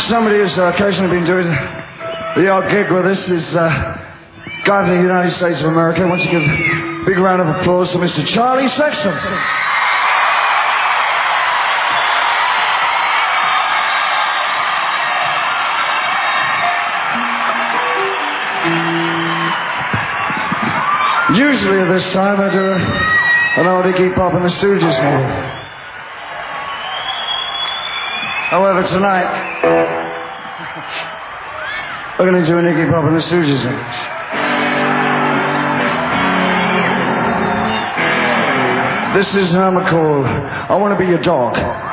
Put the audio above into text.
Somebody who's occasionally been doing the odd gig with us is guy from the United States of America. Once again, big round of applause to Mr. Charlie Sexton. Usually at this time I do an old Iggy Pop and the Stooges number. However, tonight we're going to do an Iggy Pop and the Stooges mix. This is Herman called I Want to Be Your Dog.